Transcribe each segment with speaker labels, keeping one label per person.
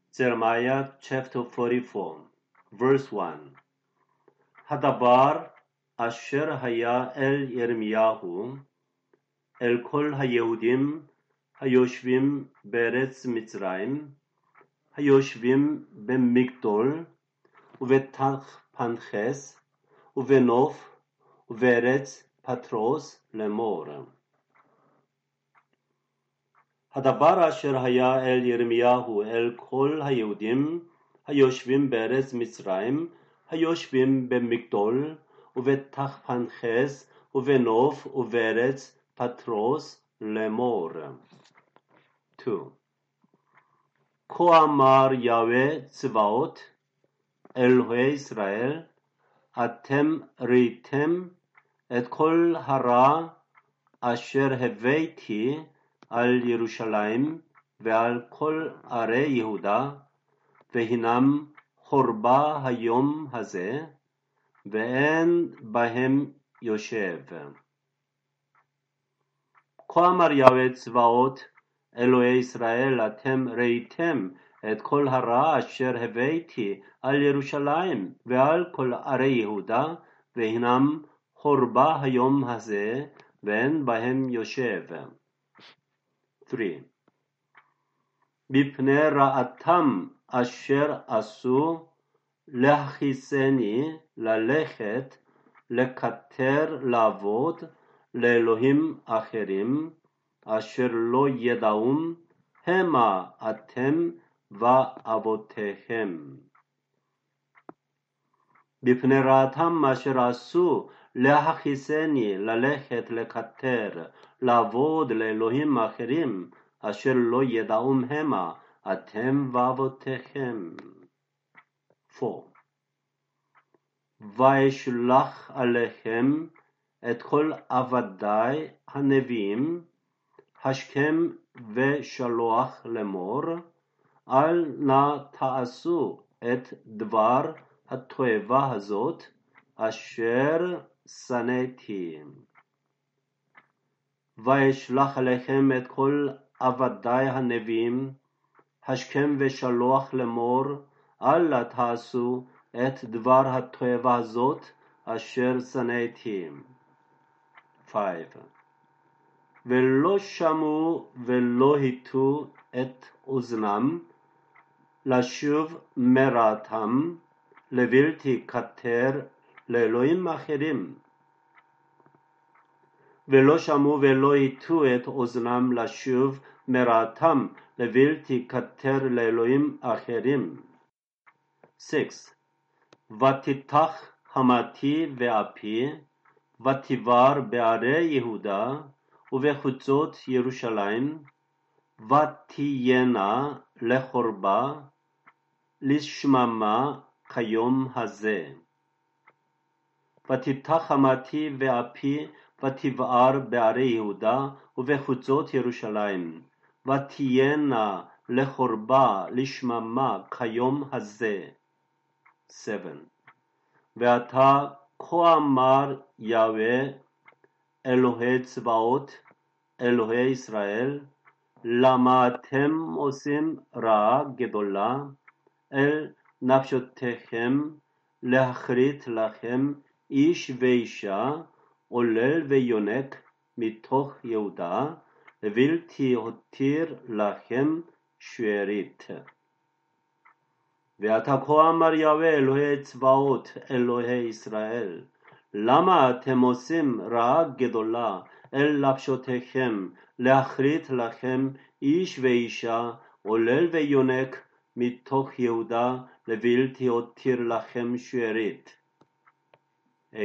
Speaker 1: Jeremiah chapter 44, verse 1. הדבר אשר היה אל ירמיהו, אל כל היהודים היושבים בארץ מצרים, היושבים במגדול, ובתחפנחס, ובנוף, ובארץ פטרוס לאמור. הדבר אשר היה אל ירמיהו אל כל היהודים היושבים בארץ מצרים, היושבים במגדול, ובתחפנחס, ובנוף, ובארץ פטרוס לאמור. 2. כה אמר יהוה צבאות, אלוהי ישראל, אתם ראיתם את כל הרע אשר הבאתי על ירושלים ועל כל ערי יהודה, והנם חורבה היום הזה, ואין בהם יושב. כה אמר יהוה צבאות, אלוהי ישראל, אתם ראיתם את כל הרע אשר הבאתי על ירושלים ועל כל ערי יהודה, והנם חורבה היום הזה, ואין בהם יושב. 3. מפני רעתם אשר עשו להכניסני ללכת לקטר לעבוד לאלוהים אחרים, אשר לא ידעום, המה אתם ואבותיכם. מפני רעתם אשר עשו להכניסני ללכת לקטר לעבוד לאלוהים אחרים, אשר לא ידעום המה אתם ואבותיכם. 4. ואשלח עליכם את כל עבדי הנביאים, השכם ושלוח לאמור, אל נא תעשו את דבר התועבה הזאת, אשר שנאתי. ואשלח עליכם את כל עבדי הנביאים, השכם ושלוח לאמור, אל נא תעשו את דבר התועבה הזאת, אשר שנאתי. 5. ולא שמעו ולא הטו את אוזנם, לשוב מרעתם, לבלתי כתר לאלוהים אחרים. ולא שמעו ולא הטו את אוזנם, לשוב מרעתם, לבלתי כתר לאלוהים אחרים. 6. ותיתח חמתי ואפי, ותבער בערי יהודה ובחוצות ירושלים, ותהיינה לחורבה, לשממה כיום הזה. ותיתח חמתי ואפי, ותבער בערי יהודה ובחוצות ירושלים, ותהיינה לחורבה, לשממה כיום הזה. 7. ועתה כה אמר יהוה אלוהי צבאות, אלוהי ישראל, למה אתם עושים רעה גדולה אל נפשותיכם, להכרית לכם איש ואישה, עולל ויונק מתוך יהודה, ובלתי הותיר לכם שארית. ועתה כה אמר יהוה אלוהי צבאות, אלוהי ישראל, למה אתם עושים רעה גדולה אל נפשותיכם, להכרית לכם איש ואישה, עולל ויונק מתוך יהודה, לבלתי הותיר לכם שארית. 8.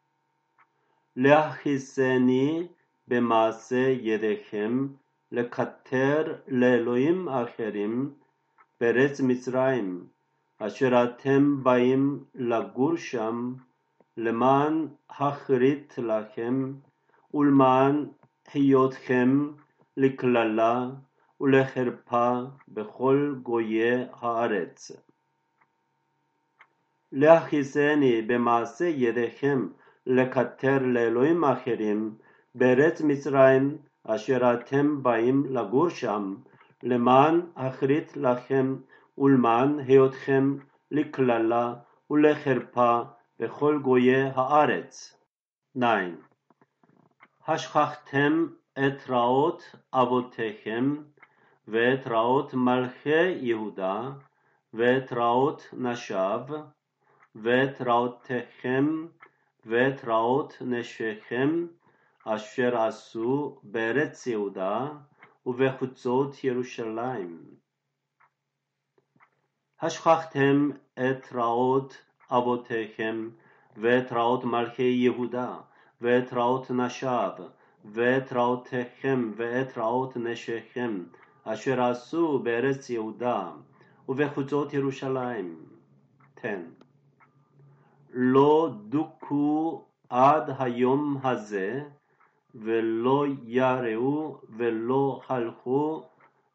Speaker 1: להכניסני במעשה ידיכם, לקטר לאלוהים אחרים בארץ מצרים, אשר אתם באים לגור שם, למען הכרית לכם, ולמען היותכם לקללה ולחרפה בכל גויי הארץ. להכניסני במעשה ידיכם, לקטר לאלוהים אחרים בארץ מצרים, אשר אתם באים לגור שם, למען הכרית לכם ולמען היותכם לקללה ולחרפה בכל גויי הארץ. 9. השכחתם את רעות אבותיכם ואת רעות מלכי יהודה ואת רעות נשיו ואת רעותיכם ואת רעות נשיכם אשר עשו בארץ יהודה ובחוצות ירושלים. השכחתם את רעות אבותיכם ואת רעות מלכי יהודה ואת רעות נשיו ואת רעותיכם ואת רעות נשיכם אשר עשו בארץ יהודה ובחוצות ירושלים. 10. לא דוכאו עד היום הזה ולא יראו ולא הלכו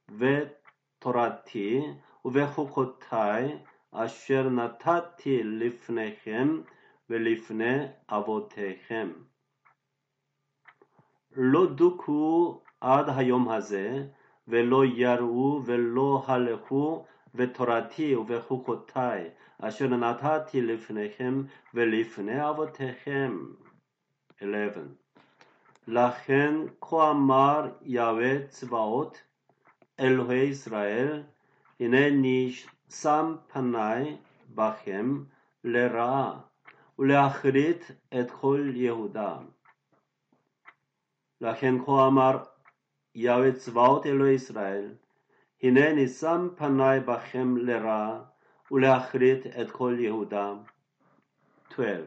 Speaker 1: בתורתי ובחוקותי אשר נתתי לפניכם ולפני אבותיכם. לא דוכאו עד היום הזה ולא יראו ולא הלכו בתורתי ובחוקותי אשר נתתי לפניכם ולפני אבותיכם. 11. לכן כה אמר יהוה צבאות אלוהי ישראל, הנני שם פני בכם לרעה ולהכרית את כל יהודה. לכן כה אמר יהוה צבאות אלוהי ישראל, הנני שם פני בכם לרעה ולהכרית את כל יהודה. 12.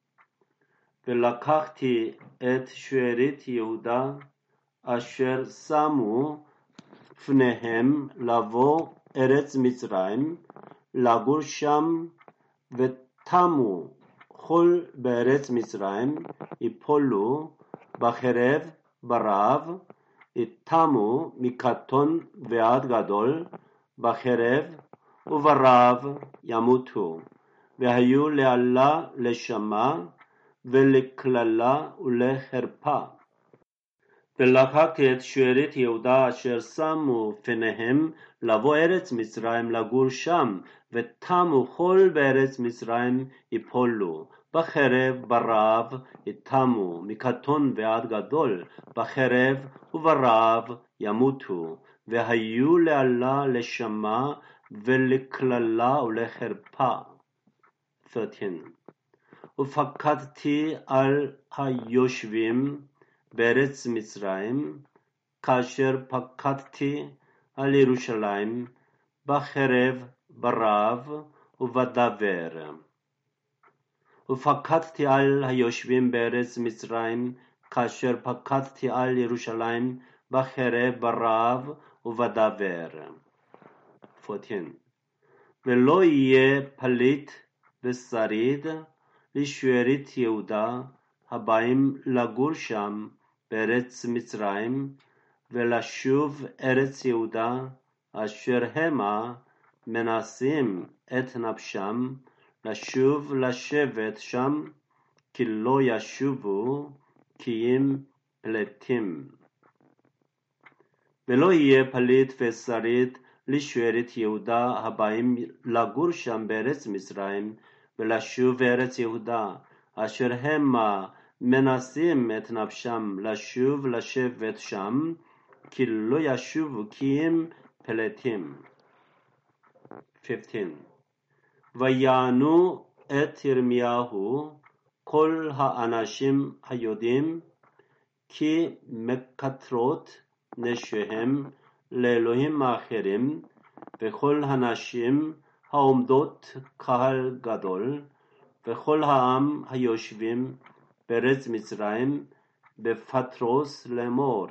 Speaker 1: ולקחתי את שארית יהודה אשר שמו פניהם לבוא ארץ מצרים, לגור שם, ותמו כל בארץ מצרים, יפולו בחרב ברעב, יתמו מקטון ועד גדול, בחרב וברעב ימותו, והיו לעלה לשמה ולקללה ולחרפה. ולקחתי את שארית יהודה אשר שמו פניהם לבוא ארץ מצרים לגור שם, ותמו כל בארץ מצרים יפולו, בחרב ברעב יתמו מקטון ועד גדול, בחרב וברעב ימותו, והיו לעלה לשמה ולקללה ולחרפה. 13. ופקדתי על היושבים בארץ מצרים, כאשר פקדתי על ירושלים, בחרב, ברעב ובדבר. ופקדתי על היושבים בארץ מצרים, כאשר פקדתי על ירושלים, בחרב, ברעב ובדבר. 14. ולא יהיה פליט ושריד לשארית יהודה הבאים לגור שם בארץ מצרים, ולשוב ארץ יהודה אשר המה מנסים את נפשם לשוב לשבת שם, כי לא ישובו כי אם פליטים. ולא יהיה פליט ושריד לשארית יהודה הבאים לגור שם בארץ מצרים, ולשוב ארץ יהודה אשר המה מנסים את נפשם לשוב לשבת שם, כי לא ישובו כי אם פליטים. 15. ויענו את ירמיהו כל האנשים היודעים כי מקטרות נשיהם לאלוהים האחרים, וכל הנשים העומדות קהל גדול, וכל העם היושבים בארץ מצרים בפטרוס לאמור.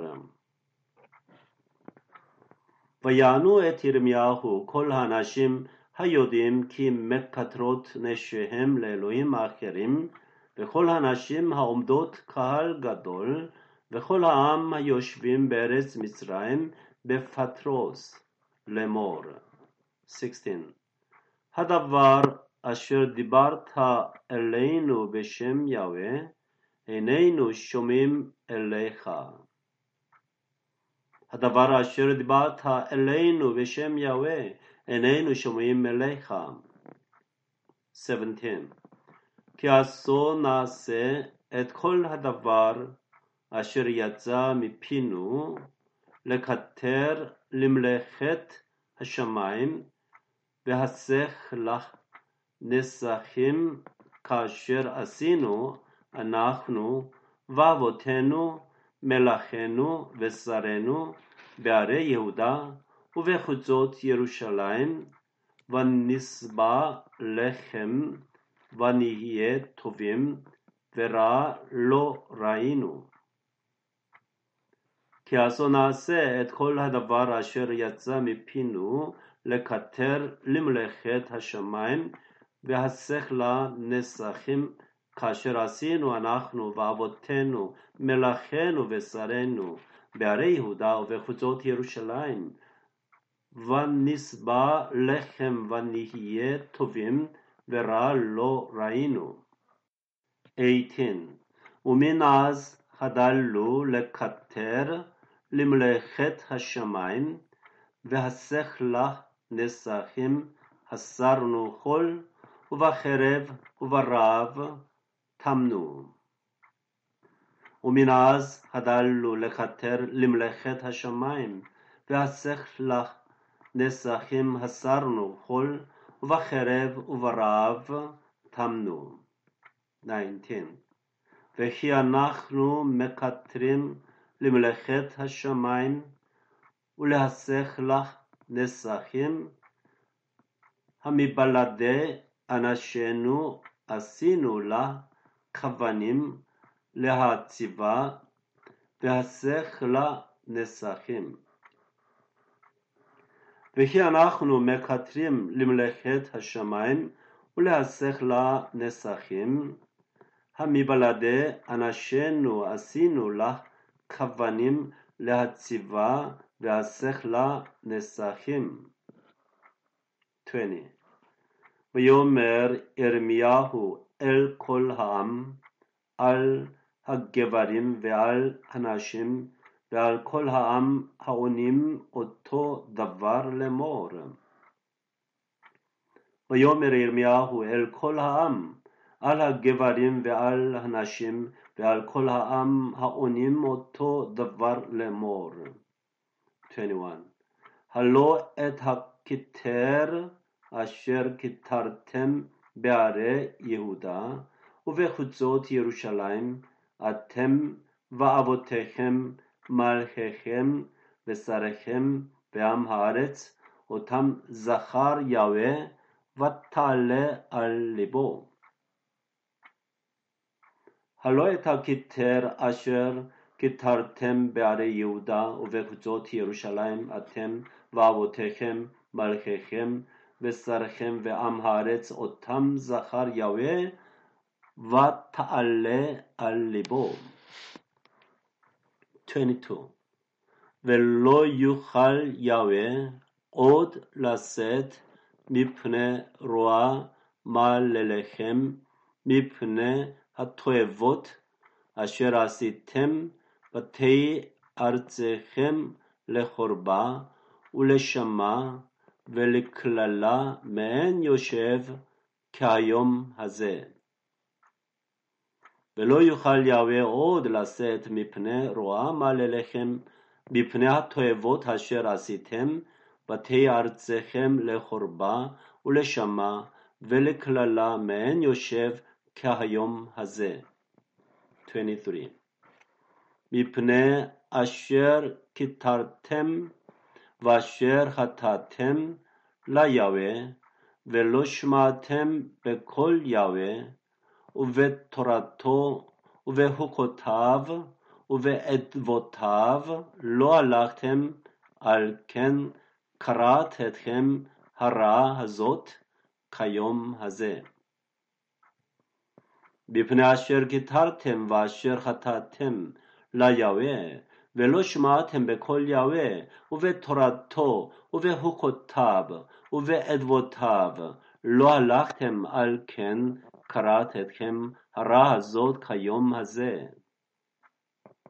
Speaker 1: ויענו את ירמיהו כל האנשים היודעים כי מקטרות נשיהם לאלוהים האחרים, וכל הנשים העומדות קהל גדול, וכל העם היושבים בארץ מצרים בפטרוס לאמור. 16. הדבר אשר דיברת אלינו בשם יהוה, איננו שומעים אליך. הדבר אשר דיברת אלינו בשם יהוה, איננו שומעים אליך. 17. כי עשו נעשה את כל הדבר אשר יצא מפינו לקטר למלאכת השמיים והסך לך נסכים כאשר עשינו אנחנו ואבותינו מלאכינו ושרינו בערי יהודה ובחוצות ירושלים ונסבע לכם ונהיה טובים ורע לא ראינו. כי עשו נעשה את כל הדבר אשר יצא מפינו לקטר למלאכת השמיים והשכלה נסכים כאשר עשינו אנחנו ואבותינו מלאכינו ושרינו בערי יהודה ובחוצות ירושלים ונסבע לכם ונהיה טובים ורע לא ראינו. 18. ומאז חדלנו לקטר למלאכת השמיים והשכלה נסכים הסרנו חול ובחרב וברעב טמנו. ומאז חדלנו לקטר למלאכת השמיים והשכלה נסכים הסרנו חול ובחרב וברעב טמנו. 19. וכי אנחנו מקטרים למלאכת השמיים ולהשכלה נסכים המבלעדי אנשינו עשינו לה כוונים להציבה והשכלה נסכים. וכי אנחנו מקטרים למלאכת השמיים ולהשכלה נסכים המבלעדי אנשינו עשינו לה כוונים להציבה והשכלה נסכים. 20. ויאמר ירמיהו אל כל העם על הגברים ועל הנשים ועל כל העם העונים אותו דבר לאמור. ויאמר ירמיהו אל כל העם על הגברים ועל הנשים ועל כל העם העונים אותו דבר לאמור. 21. הלא את הכתר אשר כתרתם בערי יהודה ובחוצות ירושלים אתם ואבותיכם מלכיכם ושריכם בעם הארץ אותם זכר יהוה ותעלה על ליבו. הלא את הכתר אשר כתרתם בערי יהודה ובחוצות ירושלים אתם ואבותיכם מלכיכם ושריכם ועם הארץ אותם זכר יהוה ותעלה על ליבו. 22. ולא יוכל יהוה עוד לשאת מפני רוע מעלליכם מפני התועבות אשר עשיתם בתי ארצכם לחורבה ולשמה ולקללה מעין יושב כהיום הזה. ולא יוכל יהוה עוד לשאת מפני רוע מעלליכם מפני התועבות אשר עשיתם בתי ארצכם לחורבה ולשמה ולקללה מעין יושב כהיום הזה. 23. מפני אשר כתרתם ואשר חטאתם ליהוה ולא שמעתם בקול יהוה ובתורתו ובחוקותיו ובאדבותיו לא הלכתם על כן קראת אתכם הרעה הזאת כיום הזה. מפני אשר כתרתם ואשר חטאתם ליהוה ולא שמעתם בקול יהוה ובתורתו ובחוקותיו ובאדבותיו לא הלכתם על כן קראת אתכם הרע הזאת כיום הזה.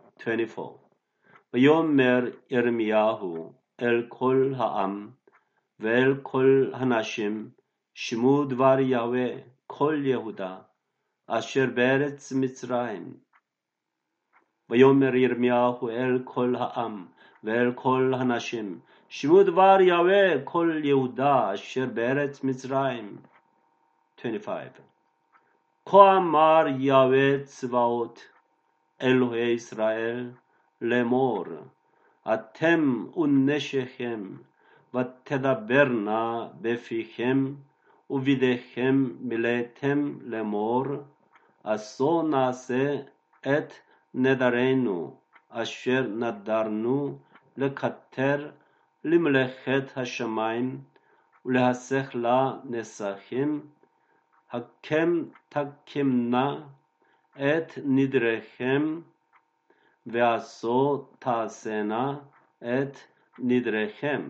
Speaker 1: 24. ויאמר ירמיהו אל כל העם ואל כל הנשים, שמעו דבר יהוה כל יהודה, אשר בארץ מצרים. ויאמר ירמיהו אל כל העם, ואל כל הנשים, שמעו דבר יהוה כל יהודה, אשר בארץ מצרים. 25. כה אמר יהוה צבאות, אלוהי ישראל, לאמור, אתם ונשיכם, ותדברנה בפיכם, ובידיכם מילאתם לאמור, עשו נעשה את נדרנו, אשר נדרנו לקטר למלאכת השמיים, ולהסך לה נסכים, הקם תקמנה את נדריכם, ועשו תעשנה את נדריכם.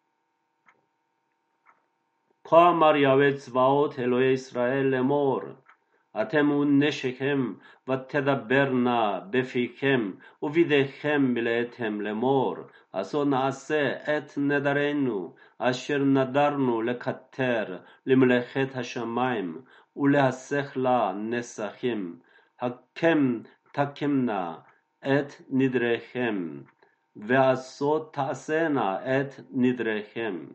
Speaker 1: כה אמר יהוה צבאות אלוהי ישראל לאמור, אתם ונשיכם ותדברנה בפיכם, ובידיכם מילאתם לאמור, עשו נעשה את נדרנו, אשר נדרנו לקטר למלאכת השמיים, ולהסך לה נסכים, הקם תקמנה את נדריכם, ועשו תעשנה את נדריכם.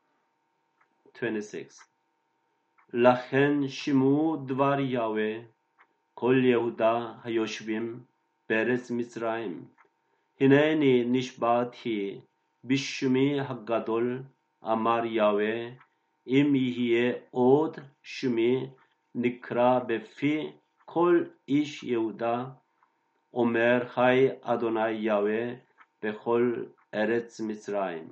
Speaker 1: 26. לכן שמעו דבר יהוה כל יהודה היושבים בארץ מצרים. הנני נשבעתי בשמי הגדול, אמר יהוה, אם יהיה עוד שמי נקרא בפי כל איש יהודה, אומר חי אדוני יהוה בכל ארץ מצרים.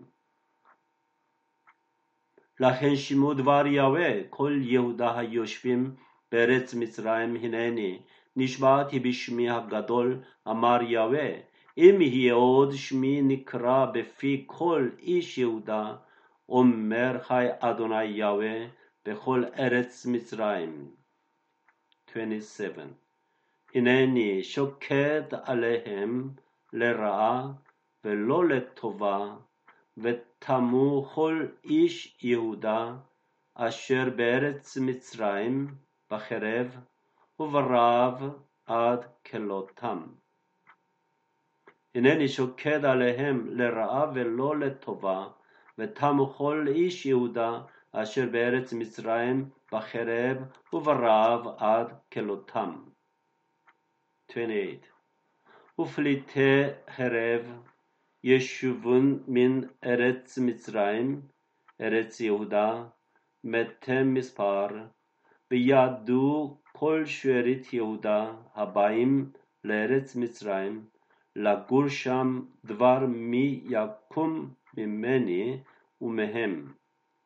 Speaker 1: לכן שמעו דבר יהוה כל יהודה היושבים בארץ מצרים, הנני נשבעתי בשמי הגדול, אמר יהוה, אם יהיה עוד שמי נקרא בפי כל איש יהודה, אומר חי אדוני יהוה בכל ארץ מצרים. 27. הנני שוקד עליהם לרעה ולא לטובה, ותמו כל איש יהודה אשר בארץ מצרים בחרב וברעב עד כלותם. הנני שוקד עליהם לרעה ולא לטובה, ותמו כל איש יהודה אשר בארץ מצרים בחרב וברעב עד כלותם. 28. ופליטי חרב ישובון מן ארץ מצרים, ארץ יהודה, מתי מספר, וידעו כל שארית יהודה הבאים לארץ מצרים, לגור שם דבר מי יקום ממני ומהם.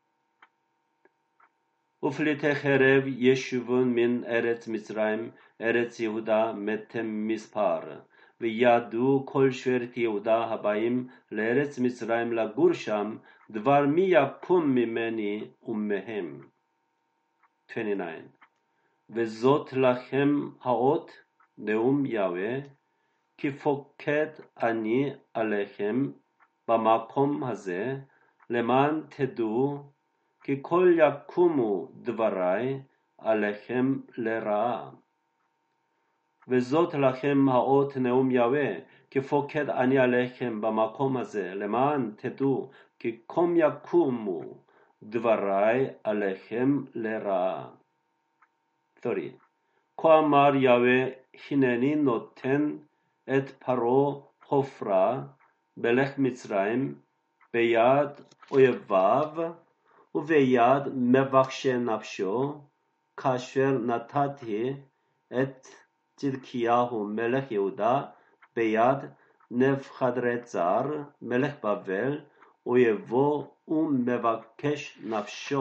Speaker 1: ופליטי חרב ישובון מן ארץ מצרים, ארץ יהודה, מתי מספר, וידעו כל שארית יהודה הבאים לארץ מצרים לגור שם, דבר מי יקום ממני ומהם. 29. וזאת לכם האות נאום יהוה, כי פוקד אני עליכם במקום הזה, למען תדעו כי כל יקומו דברי עליכם לרעה. וזאת לכם האות נאום יהוה, כי פוקד אני עליכם במקום הזה, למען תדעו כי כל יקומו דברי עליכם לרעה. 30. כה אמר יהוה, הנני נותן את פרעה חופרה מלך מצרים ביד אויביו וביד מבקשי נפשו, כאשר נתתי את צדקיהו מלך יהודה ביד נבוכדנצר מלך בבל, אויבו ומבקש נפשו.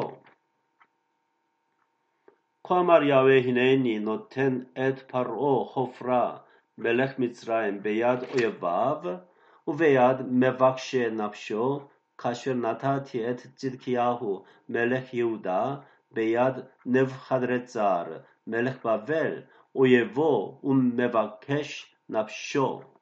Speaker 1: כה אמר יהוה, הנני נותן את פרעה חופרה מלך מצרים ביד אויביו וביד מבקשי נפשו, כאשר נתתי את צדקיהו מלך יהודה ביד נבוכדנצר מלך בבל, אויבו ומבקש נפשו.